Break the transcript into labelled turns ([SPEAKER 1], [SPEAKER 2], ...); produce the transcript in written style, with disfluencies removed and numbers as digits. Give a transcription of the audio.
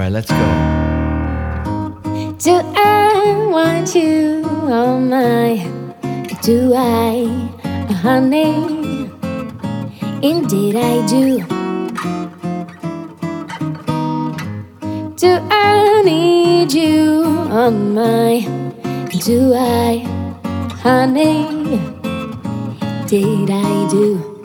[SPEAKER 1] right, let's go.
[SPEAKER 2] Do I want you on my? Do I, honey? Indeed I do. Do I need you on my? Do I, honey? Indeed I do.